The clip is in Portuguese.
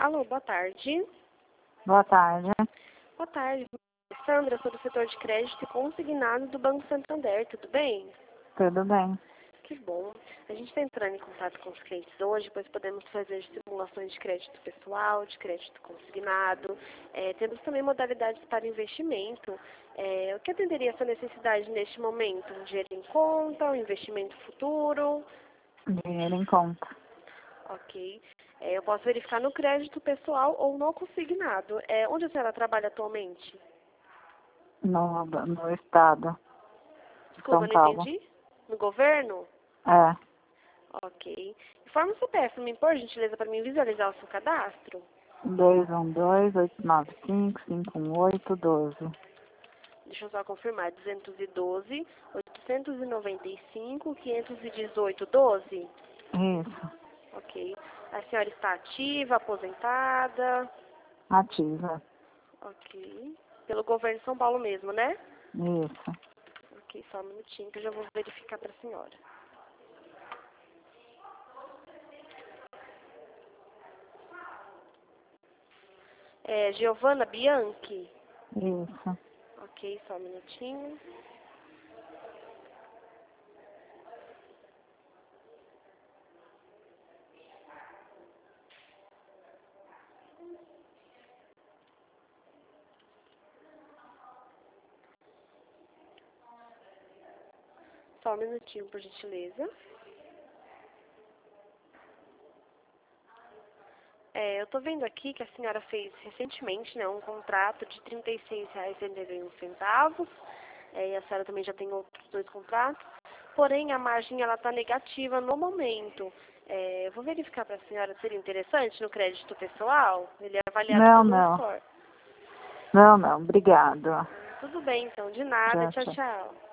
Alô, boa tarde. Boa tarde. Boa tarde. Sandra, sou do setor de crédito e consignado do Banco Santander, tudo bem? Tudo bem. Que bom. A gente está entrando em contato com os clientes hoje, pois podemos fazer simulações de crédito pessoal, de crédito consignado. Temos também modalidades para investimento. O que atenderia a sua necessidade neste momento? Um dinheiro em conta, um investimento futuro? Dinheiro em conta. Ok. Eu posso verificar no crédito pessoal ou no consignado. Onde a senhora trabalha atualmente? No estado de Desculpa, São não Paulo. entendi. No governo? É. Ok. Informa o CPF, me por gentileza, para mim visualizar o seu cadastro. 212-895-518-12. Deixa eu só confirmar. 212, 895, 518, 12. Isso. Ok. A senhora está ativa, aposentada? Ativa. Ok. Pelo governo de São Paulo mesmo, né? Isso. Ok, só um minutinho que eu já vou verificar para a senhora. Giovana Bianchi? Isso. Ok, só um minutinho. Só um minutinho, por gentileza. Eu estou vendo aqui que a senhora fez recentemente, né, um contrato de R$ 36,81. E a senhora também já tem outros 2 contratos. Porém, a margem ela está negativa no momento. Eu vou verificar para a senhora, seria interessante no crédito pessoal? Ele é avaliado Não, como um não. score. Não, não. Obrigado. Tudo bem, então. De nada. Tchau, Tchau, tchau. tchau.